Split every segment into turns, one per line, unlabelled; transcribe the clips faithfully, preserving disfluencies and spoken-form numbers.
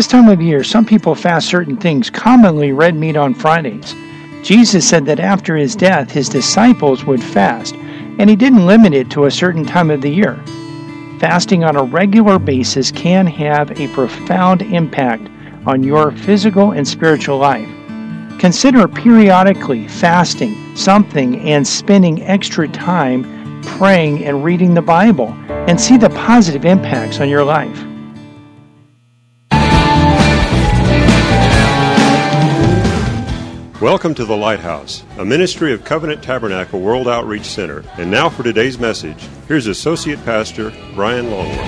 this time of year, some people fast certain things, commonly red meat on Fridays. Jesus said that after his death, his disciples would fast, and he didn't limit it to a certain time of the year. Fasting on a regular basis can have a profound impact on your physical and spiritual life. Consider periodically fasting something and spending extra time praying and reading the Bible, and see the positive impacts on your life.
Welcome to The Lighthouse, a ministry of Covenant Tabernacle World Outreach Center. And now for today's message, here's Associate Pastor Brian Longworth.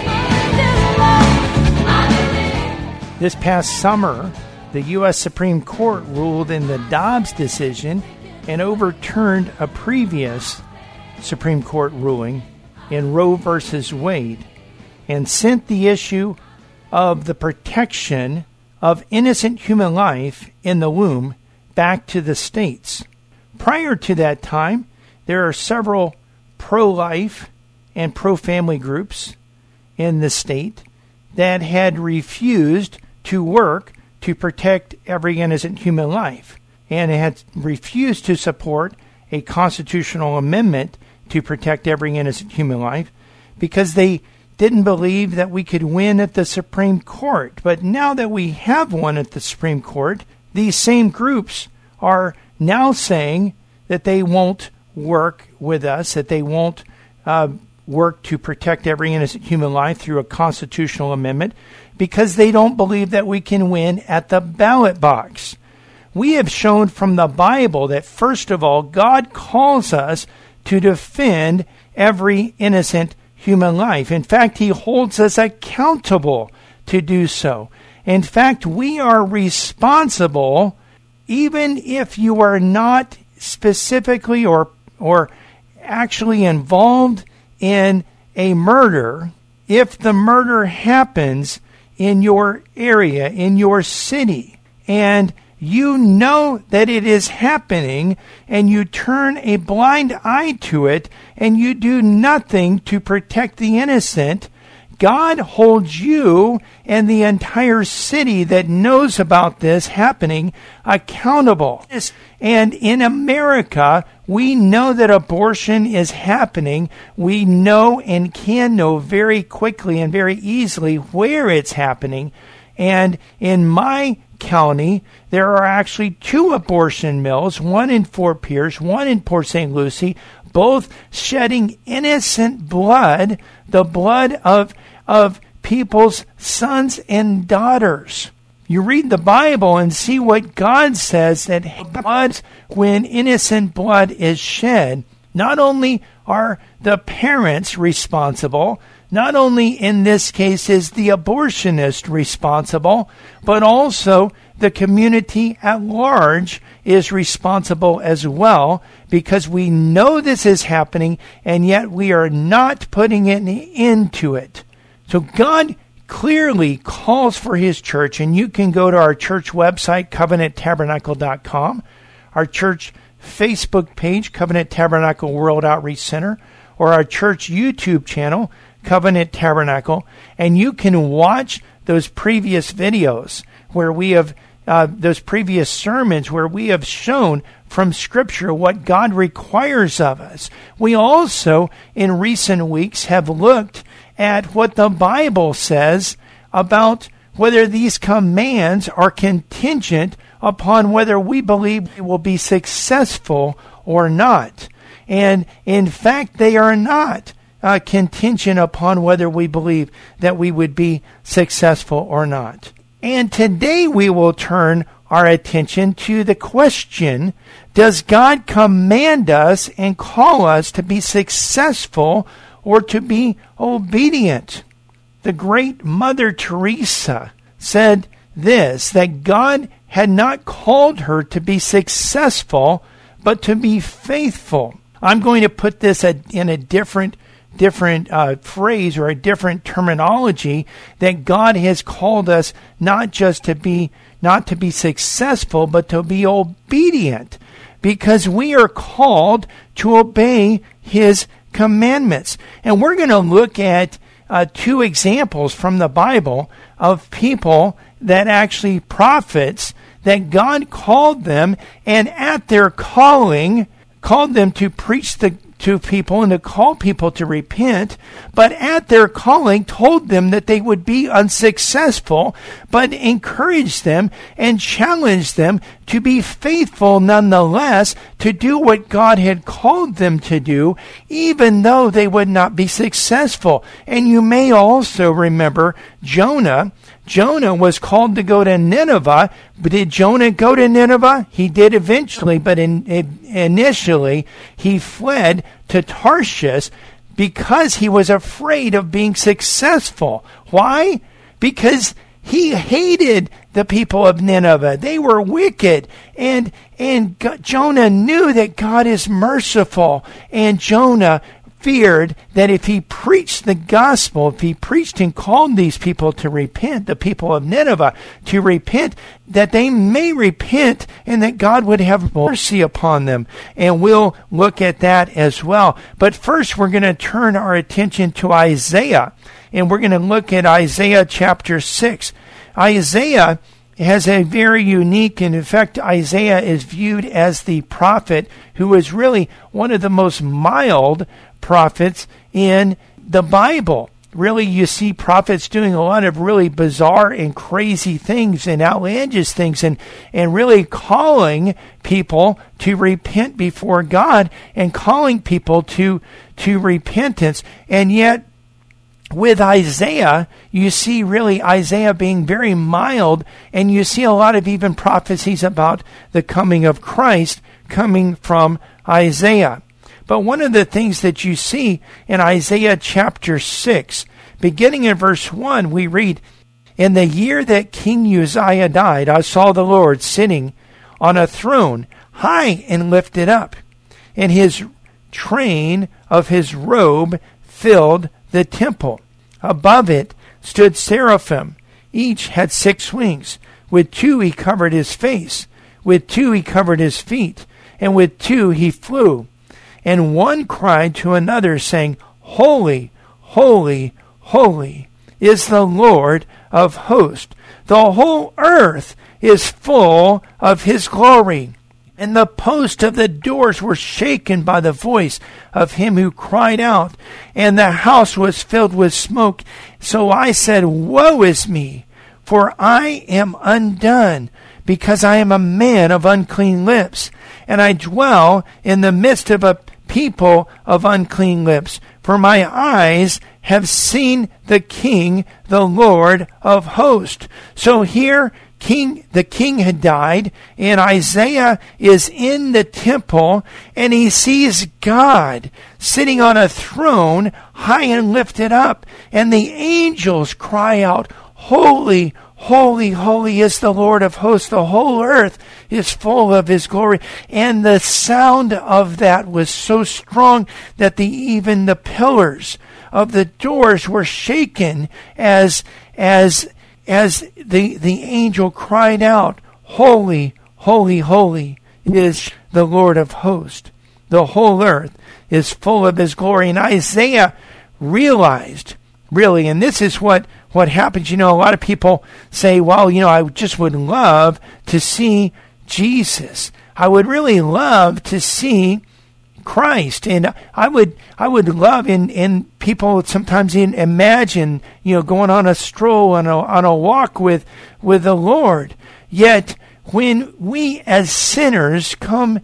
This past summer, the U S Supreme Court ruled in the Dobbs decision and overturned a previous Supreme Court ruling in Roe versus Wade, and sent the issue of the protection of innocent human life in the womb back to the states. Prior to that time, there are several pro-life and pro-family groups in the state that had refused to work to protect every innocent human life, and had refused to support a constitutional amendment to protect every innocent human life because they didn't believe that we could win at the Supreme Court. But now that we have won at the Supreme Court, these same groups are now saying that they won't work with us, that they won't uh, work to protect every innocent human life through a constitutional amendment, because they don't believe that we can win at the ballot box. We have shown from the Bible that, first of all, God calls us to defend every innocent human life. In fact, he holds us accountable to do so. In fact, we are responsible, even if you are not specifically or or actually involved in a murder, if the murder happens in your area, in your city, and you know that it is happening, and you turn a blind eye to it, and you do nothing to protect the innocent, God holds you and the entire city that knows about this happening accountable. And in America, we know that abortion is happening. We know and can know very quickly and very easily where it's happening. And in my county, there are actually two abortion mills, one in Fort Pierce, one in Port Saint Lucie, both shedding innocent blood, the blood of, of people's sons and daughters. You read the Bible and see what God says, that blood, when innocent blood is shed, not only are the parents responsible, not only in this case is the abortionist responsible, but also the community at large is responsible as well, because we know this is happening, and yet we are not putting an end to it. So God clearly calls for his church, and you can go to our church website, covenant tabernacle dot com, our church Facebook page, Covenant Tabernacle World Outreach Center, or our church YouTube channel, Covenant Tabernacle, and you can watch those previous videos where we have, uh, those previous sermons where we have shown from Scripture what God requires of us. We also, in recent weeks, have looked at what the Bible says about whether these commands are contingent upon whether we believe we will be successful or not. And in fact, they are not uh, contingent upon whether we believe that we would be successful or not. And today we will turn our attention to the question, does God command us and call us to be successful or to be obedient? The great Mother Teresa said this, that God had not called her to be successful, but to be faithful. I'm going to put this in a different different uh, phrase or a different terminology, that God has called us not just to be not to be successful, but to be obedient, because we are called to obey his commandments. And we're going to look at uh, two examples from the Bible of people that actually prophets, that God called them, and at their calling, called them to preach the to people and to call people to repent, but at their calling told them that they would be unsuccessful, but encouraged them and challenged them to be faithful nonetheless, to do what God had called them to do, even though they would not be successful. And you may also remember Jonah. Jonah was called to go to Nineveh, but did Jonah go to Nineveh? He did eventually, but in, in, initially he fled to Tarshish because he was afraid of being successful. Why? Because he hated the people of Nineveh. They were wicked. And, and God, Jonah knew that God is merciful. And Jonah feared that if he preached the gospel, if he preached and called these people to repent, the people of Nineveh to repent, that they may repent and that God would have mercy upon them. And we'll look at that as well. But first, we're going to turn our attention to Isaiah. And we're going to look at Isaiah chapter six. Isaiah has a very unique, and in fact, Isaiah is viewed as the prophet who is really one of the most mild prophets in the Bible. Really, you see prophets doing a lot of really bizarre and crazy things and outlandish things, and, and really calling people to repent before God and calling people to, to repentance. And yet, with Isaiah, you see really Isaiah being very mild, and you see a lot of even prophecies about the coming of Christ coming from Isaiah. But one of the things that you see in Isaiah chapter six, beginning in verse one, we read, "In the year that King Uzziah died, I saw the Lord sitting on a throne, high and lifted up, and his train of his robe filled the temple. Above it stood seraphim. Each had six wings. With two he covered his face. With two he covered his feet. And with two he flew. And one cried to another, saying, Holy, holy, holy is the Lord of hosts. The whole earth is full of his glory. And the posts of the doors were shaken by the voice of him who cried out, and the house was filled with smoke. So I said, Woe is me, for I am undone, because I am a man of unclean lips, and I dwell in the midst of a people of unclean lips. For my eyes have seen the King, the Lord of hosts." So here, King, the king had died, and Isaiah is in the temple, and he sees God sitting on a throne, high and lifted up, and the angels cry out, Holy, holy, holy is the Lord of hosts. The whole earth is full of his glory. And the sound of that was so strong that the even the pillars of the doors were shaken as as as the, the angel cried out, Holy, holy, holy is the Lord of hosts. The whole earth is full of his glory. And Isaiah realized, really, and this is what, what happens. You know, a lot of people say, well, you know, I just would love to see Jesus. I would really love to see Christ, and I would I would love, and, and people sometimes in, imagine, you know, going on a stroll, on a, on a walk with, with the Lord. Yet, when we as sinners come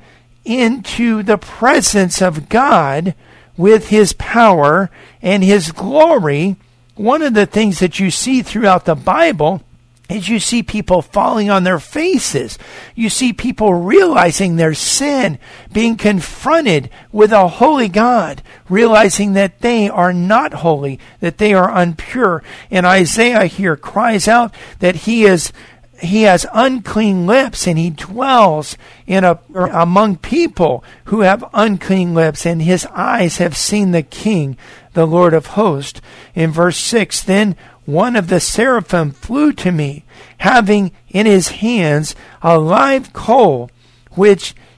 into the presence of God with his power and his glory, one of the things that you see throughout the Bible is you see people falling on their faces. You see people realizing their sin, being confronted with a holy God, realizing that they are not holy, that they are impure. And Isaiah here cries out that he is he has unclean lips, and he dwells in a among people who have unclean lips, and his eyes have seen the King, the Lord of hosts. In verse six, then one of the seraphim flew to me, having in his hands a live coal, which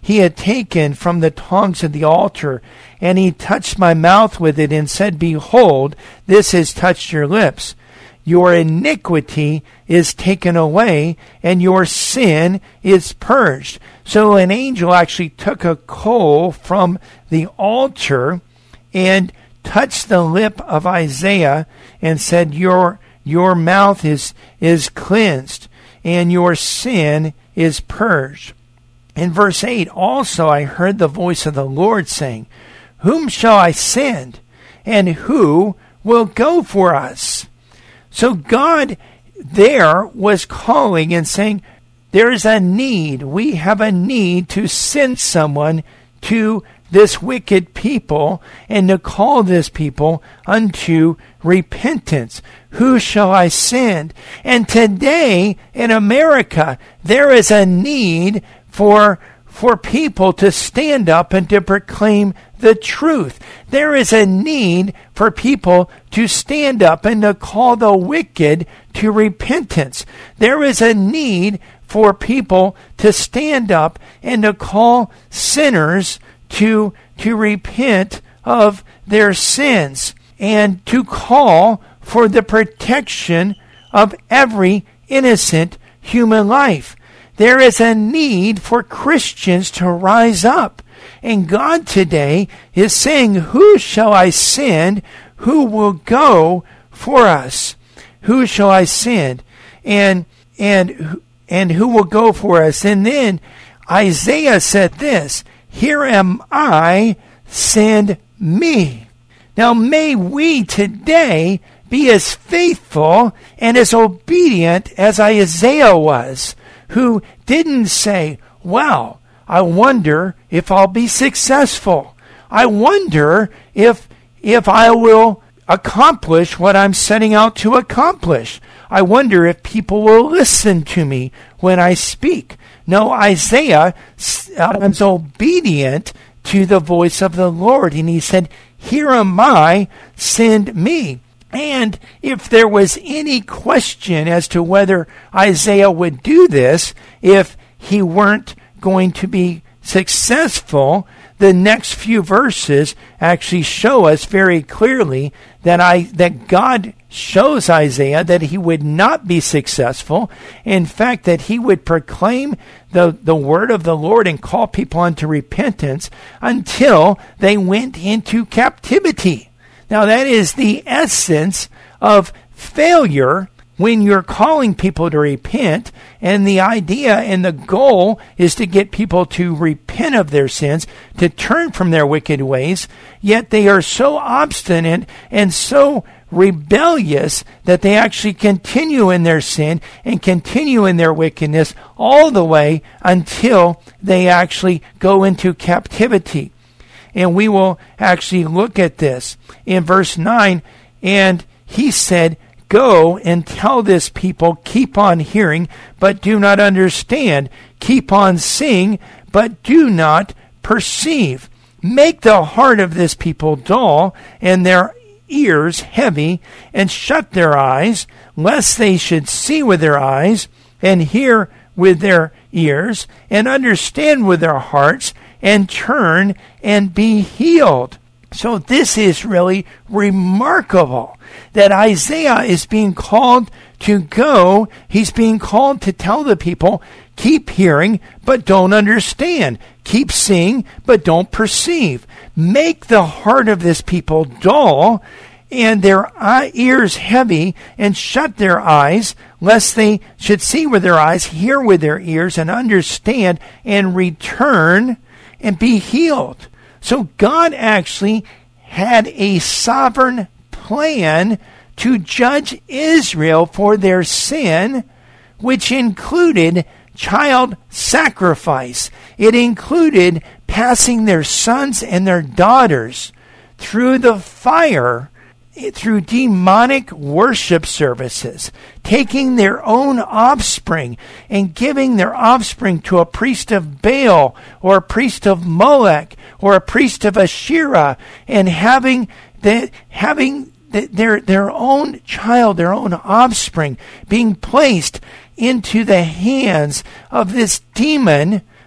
he had taken from the tongs of the altar, and he touched my mouth with it and said, Behold, this has touched your lips. Your iniquity is taken away, and your sin is purged. So an angel actually took a coal from the altar and touched the lip of Isaiah and said, Your your mouth is, is cleansed, and your sin is purged. In verse eight, also I heard the voice of the Lord saying, Whom shall I send, and who will go for us? So God there was calling and saying, there is a need. We have a need to send someone to this wicked people and to call this people unto repentance. Who shall I send? And today in America, there is a need for for people to stand up and to proclaim the truth. There is a need for people to stand up and to call the wicked to repentance. There is a need for people to stand up and to call sinners to, to repent of their sins and to call for the protection of every innocent human life. There is a need for Christians to rise up. And God today is saying, Who shall I send? Who will go for us? Who shall I send? And and and who will go for us? And then Isaiah said this, Here am I, send me. Now may we today be as faithful and as obedient as Isaiah was, who didn't say, Well, I wonder if I'll be successful. I wonder if if I will accomplish what I'm setting out to accomplish. I wonder if people will listen to me when I speak. No, Isaiah was obedient to the voice of the Lord, and he said, Here am I, send me. And if there was any question as to whether Isaiah would do this, if he weren't going to be successful, the next few verses actually show us very clearly that I that God shows Isaiah that he would not be successful. In fact, that he would proclaim the, the word of the Lord and call people unto repentance until they went into captivity. Now, that is the essence of failure when you're calling people to repent, and the idea and the goal is to get people to repent of their sins, to turn from their wicked ways, yet they are so obstinate and so rebellious that they actually continue in their sin and continue in their wickedness all the way until they actually go into captivity. And we will actually look at this in verse nine. And he said, Go and tell this people, keep on hearing, but do not understand. Keep on seeing, but do not perceive. Make the heart of this people dull, and their ears heavy, and shut their eyes, lest they should see with their eyes, and hear with their ears, and understand with their hearts, and turn and be healed. So this is really remarkable that Isaiah is being called to go. He's being called to tell the people, keep hearing, but don't understand. Keep seeing, but don't perceive. Make the heart of this people dull and their ears heavy, and shut their eyes, lest they should see with their eyes, hear with their ears, and understand, and return and be healed. So God actually had a sovereign plan to judge Israel for their sin, which included child sacrifice. It included passing their sons and their daughters through the fire, through demonic worship services, taking their own offspring and giving their offspring to a priest of Baal or a priest of Molech or a priest of Asherah, and having the having the, their their own child, their own offspring, being placed into the hands of this demon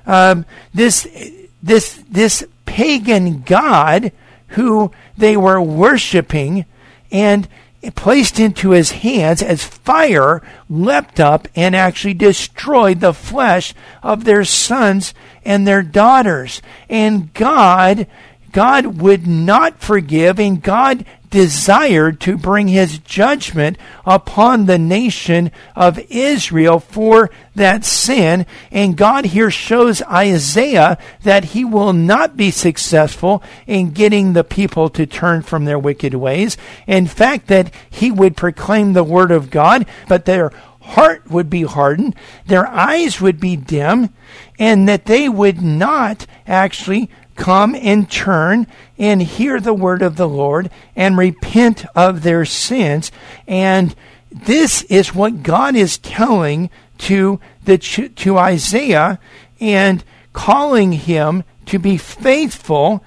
um, this this this pagan god who they were worshiping, and placed into his hands as fire leapt up and actually destroyed the flesh of their sons and their daughters. And God, God would not forgive, and God desired to bring his judgment upon the nation of Israel for that sin. And God here shows Isaiah that he will not be successful in getting the people to turn from their wicked ways. In fact, that he would proclaim the word of God, but their heart would be hardened, their eyes would be dim, and that they would not actually come and turn and hear the word of the Lord and repent of their sins. And this is what God is telling to the to Isaiah, and calling him to be faithful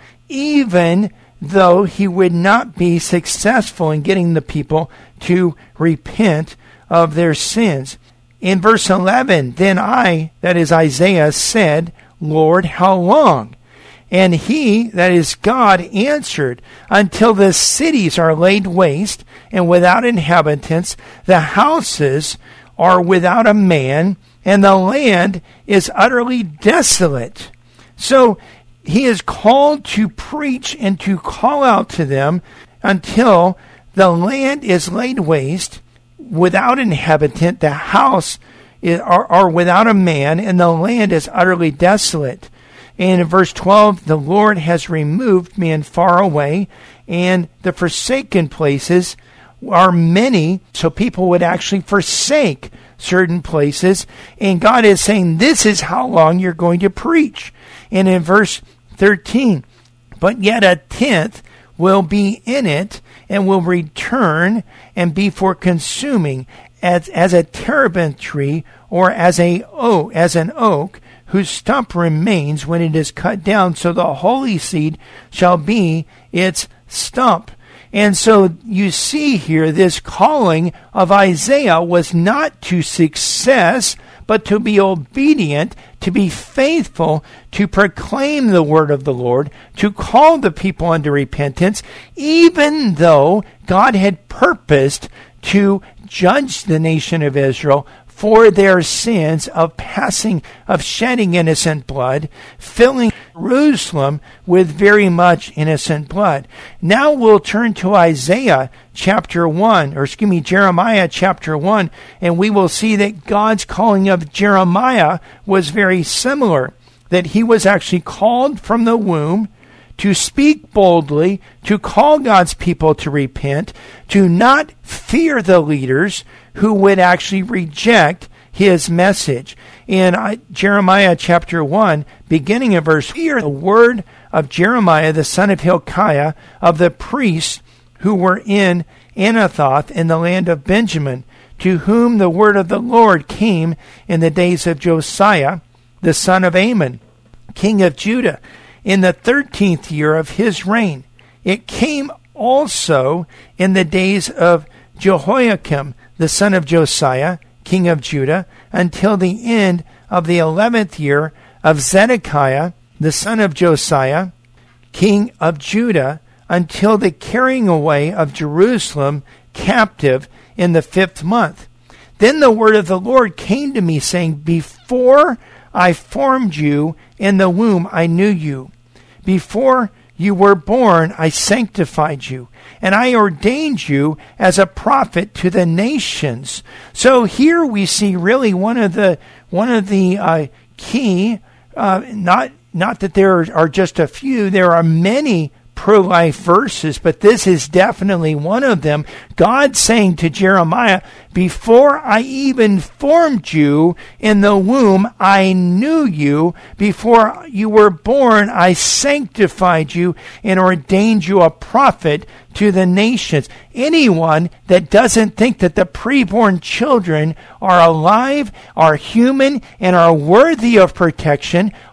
even though he would not be successful in getting the people to repent of their sins. In verse eleven, then I, that is Isaiah, said, Lord, how long? And he, that is God, answered, until the cities are laid waste and without inhabitants, the houses are without a man, and the land is utterly desolate. So he is called to preach and to call out to them until the land is laid waste, without inhabitant, the house is, are, are without a man, and the land is utterly desolate. And in verse twelve, the Lord has removed me and far away, and the forsaken places are many, so people would actually forsake certain places. And God is saying, this is how long you're going to preach. And in verse thirteen, but yet a tenth will be in it, and will return and be for consuming, as, as a terebinth tree, or as a oak, as an oak, whose stump remains when it is cut down, so the holy seed shall be its stump. And so you see here, this calling of Isaiah was not to success, but to be obedient, to be faithful, to proclaim the word of the Lord, to call the people unto repentance, even though God had purposed to judge the nation of Israel for their sins of passing, of shedding innocent blood, filling Jerusalem with very much innocent blood. Now we'll turn to Isaiah chapter one, or excuse me, Jeremiah chapter one, and we will see that God's calling of Jeremiah was very similar, that he was actually called from the womb to speak boldly, to call God's people to repent, to not fear the leaders who would actually reject his message. In Jeremiah chapter one, beginning of verse, hear the word of Jeremiah, the son of Hilkiah, of the priests who were in Anathoth in the land of Benjamin, to whom the word of the Lord came in the days of Josiah, the son of Amon, king of Judah, in the thirteenth year of his reign. It came also in the days of Jehoiakim, the son of Josiah, king of Judah, until the end of the eleventh year of Zedekiah, the son of Josiah, king of Judah, until the carrying away of Jerusalem captive in the fifth month. Then the word of the Lord came to me, saying, before I formed you in the womb, I knew you. Before you were born, I sanctified you, and I ordained you as a prophet to the nations. So here we see really one of the one of the uh, key, uh, not not that there are just a few, there are many pro-life verses, but this is definitely one of them. God saying to Jeremiah, before I even formed you in the womb, I knew you. Before you were born, I sanctified you and ordained you a prophet to the nations. Anyone that doesn't think that the preborn children are alive, are human, and are worthy of protection, are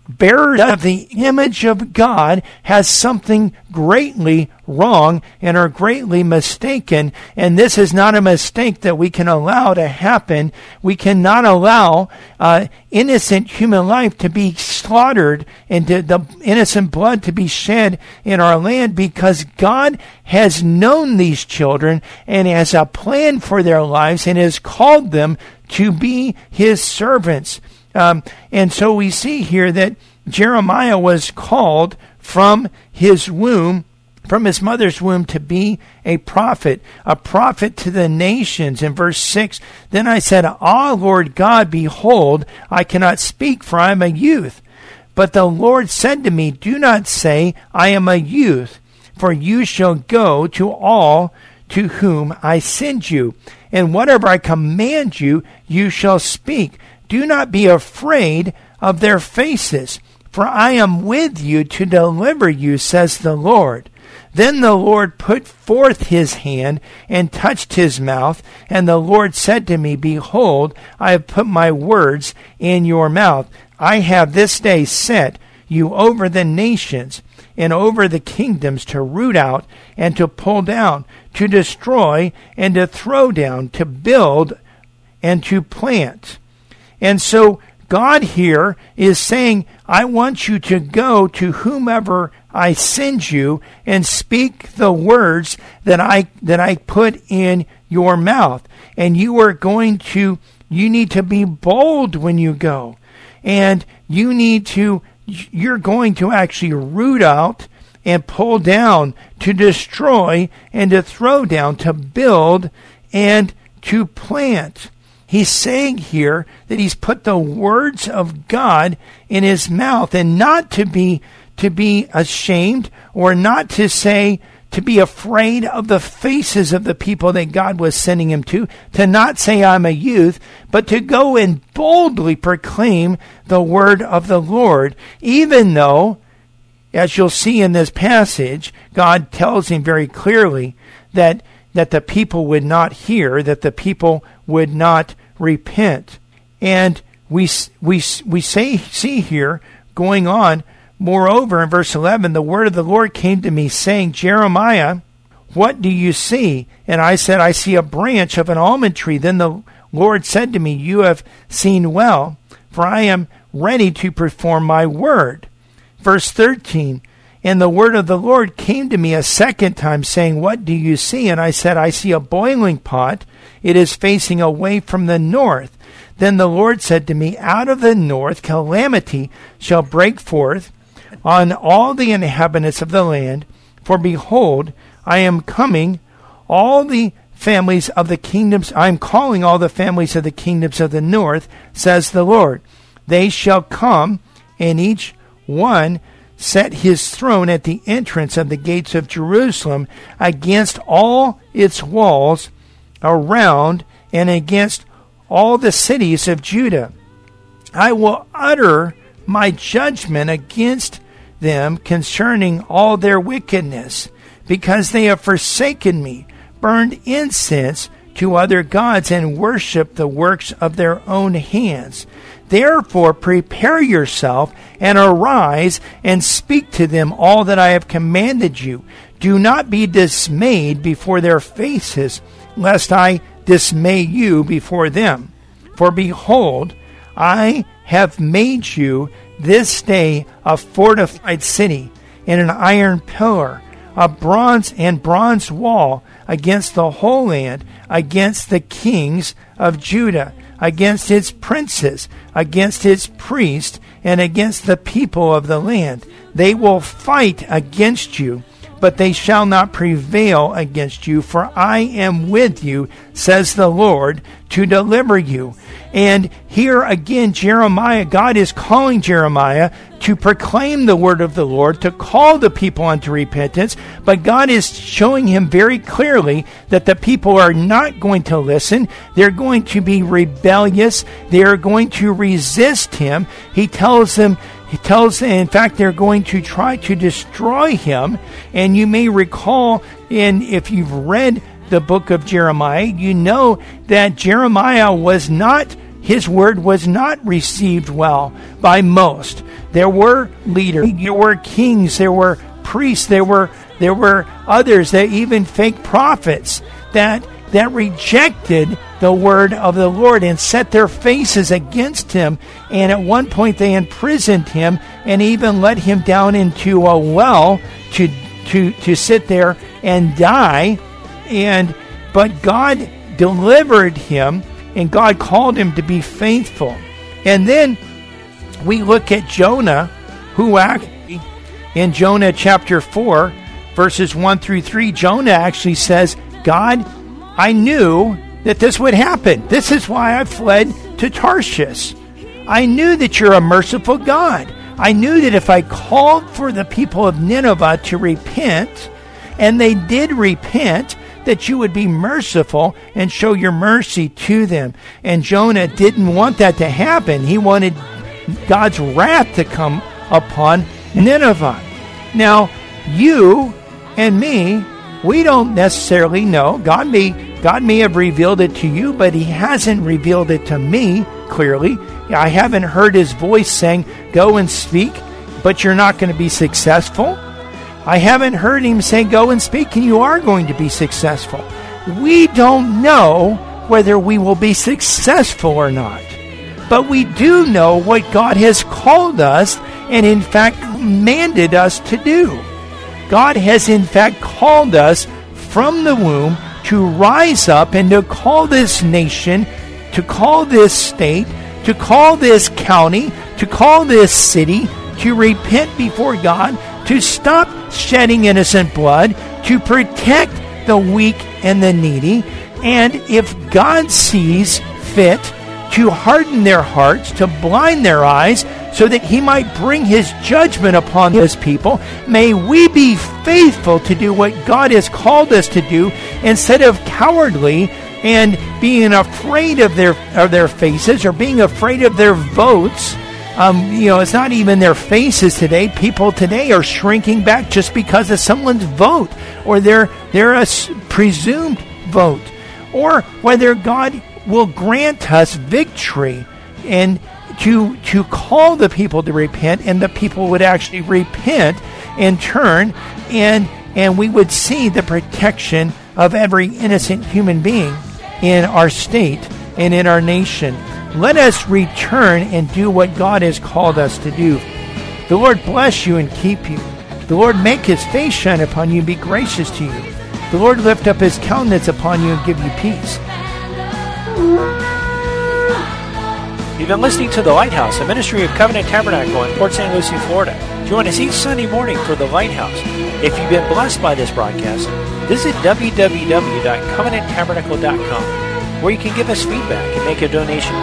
bearer of the image of God has something greatly wrong and are greatly mistaken. And this is not a mistake that we can allow to happen. We cannot allow uh, innocent human life to be slaughtered and to, the innocent blood to be shed in our land, because God has known these children and has a plan for their lives and has called them to be his servants. Um, and so we see here that Jeremiah was called from his womb, from his mother's womb, to be a prophet, a prophet to the nations. In verse six, then I said, Ah, Lord God, behold, I cannot speak, for I am a youth. But the Lord said to me, do not say, I am a youth, for you shall go to all to whom I send you, and whatever I command you, you shall speak. Do not be afraid of their faces, for I am with you to deliver you, says the Lord. Then the Lord put forth his hand and touched his mouth, and the Lord said to me, behold, I have put my words in your mouth. I have this day set you over the nations and over the kingdoms, to root out and to pull down, to destroy and to throw down, to build and to plant. And so God here is saying, I want you to go to whomever I send you and speak the words that I that I put in your mouth. And you are going to, you need to be bold when you go. And you need to, you're going to actually root out and pull down, to destroy and to throw down, to build and to plant. He's saying here that he's put the words of God in his mouth, and not to be to be ashamed, or not to say, to be afraid of the faces of the people that God was sending him to, to not say I'm a youth, but to go and boldly proclaim the word of the Lord, even though, as you'll see in this passage, God tells him very clearly that that the people would not hear, that the people would not repent. And we we we say see here going on, moreover, in verse eleven, the word of the Lord came to me, saying, Jeremiah, what do you see? And I said, I see a branch of an almond tree. Then the Lord said to me, you have seen well, for I am ready to perform my word. Verse thirteen, and the word of the Lord came to me a second time, saying, what do you see? And I said, I see a boiling pot. It is facing away from the north. Then the Lord said to me, out of the north calamity shall break forth on all the inhabitants of the land. For behold, I am coming, all the families of the kingdoms, I am calling all the families of the kingdoms of the north, says the Lord. They shall come, and each one set his throne at the entrance of the gates of Jerusalem, against all its walls around, and against all the cities of Judah. I will utter my judgment against them concerning all their wickedness, because they have forsaken me, burned incense to other gods, and worshiped the works of their own hands. Therefore prepare yourself, and arise, and speak to them all that I have commanded you. Do not be dismayed before their faces, lest I dismay you before them. For behold, I have made you this day a fortified city, and an iron pillar, a bronze and bronze wall against the whole land, against the kings of Judah, against its princes, against its priests, and against the people of the land. They will fight against you, but they shall not prevail against you, for I am with you, says the Lord, to deliver you. And here again, Jeremiah, God is calling Jeremiah to proclaim the word of the Lord, to call the people unto repentance, but God is showing him very clearly that the people are not going to listen. They're going to be rebellious. They are going to resist him. He tells them, He tells, in fact, they're going to try to destroy him. And you may recall, in if you've read the book of Jeremiah, you know that Jeremiah was not, his word was not received well by most. There were leaders, there were kings, there were priests, there were there were others, there even fake prophets that that rejected the word of the Lord and set their faces against him. And at one point they imprisoned him and even let him down into a well to to to sit there and die. And but God delivered him, and God called him to be faithful. And then we look at Jonah, who actually, in Jonah chapter four, verses one through three, Jonah actually says, God, I knew that this would happen. This is why I fled to Tarshish. I knew that you're a merciful God. I knew that if I called for the people of Nineveh to repent, and they did repent, that you would be merciful and show your mercy to them. And Jonah didn't want that to happen. He wanted God's wrath to come upon Nineveh. Now, you and me, we don't necessarily know. God may, God may have revealed it to you, but he hasn't revealed it to me clearly. I haven't heard his voice saying, go and speak, but you're not going to be successful. I haven't heard him say, go and speak, and you are going to be successful. We don't know whether we will be successful or not. But we do know what God has called us and in fact commanded us to do. God has in fact called us from the womb to rise up and to call this nation, to call this state, to call this county, to call this city, to repent before God, to stop shedding innocent blood, to protect the weak and the needy, and if God sees fit to harden their hearts, to blind their eyes, so that he might bring his judgment upon his people, may we be faithful to do what God has called us to do, instead of cowardly and being afraid of their of their faces or being afraid of their votes. Um, you know, it's not even their faces today. People today are shrinking back just because of someone's vote, or their their uh, presumed vote, or whether God will grant us victory and to to call the people to repent, and the people would actually repent and turn, and and we would see the protection of every innocent human being in our state and in our nation. Let us return and do what God has called us to do. The Lord bless you and keep you. The Lord make his face shine upon you and be gracious to you. The Lord lift up his countenance upon you and give you peace.
You've been listening to The Lighthouse, a ministry of Covenant Tabernacle in Port Saint Lucie, Florida. Join us each Sunday morning for The Lighthouse. If you've been blessed by this broadcast, visit w w w dot covenant tabernacle dot com, where you can give us feedback and make a donation.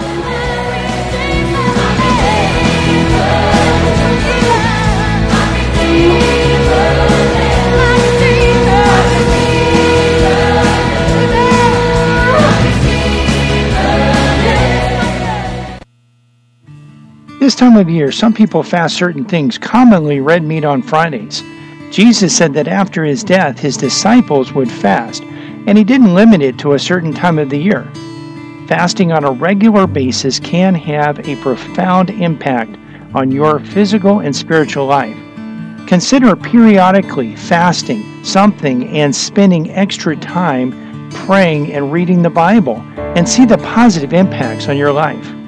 This time of year, some people fast certain things, commonly red meat on Fridays. Jesus said that after his death, his disciples would fast, and he didn't limit it to a certain time of the year. Fasting on a regular basis can have a profound impact on your physical and spiritual life. Consider periodically fasting something and spending extra time praying and reading the Bible, and see the positive impacts on your life.